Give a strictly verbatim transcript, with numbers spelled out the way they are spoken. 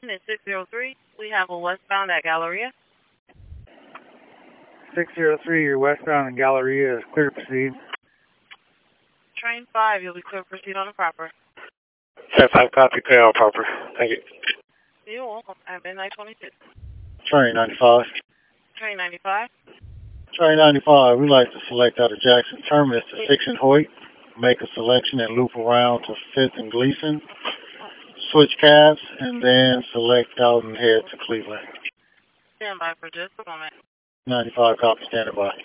It's six zero three. We have a westbound at Galleria. six zero three, you're westbound in Galleria is clear to proceed. Train five, you'll be clear to proceed on the proper. Set five, copy, clear on proper. Thank you. You're welcome. At midnight twenty-six. Train ninety-five. Train ninety-five. Train ninety-five, we'd like to select out of Jackson Terminus to sixth and Hoyt. Make a selection and loop around to fifth and Gleason. Switch cabs, and then select out and head to Cleveland. Stand by for just a moment. ninety-five, copy, standing by.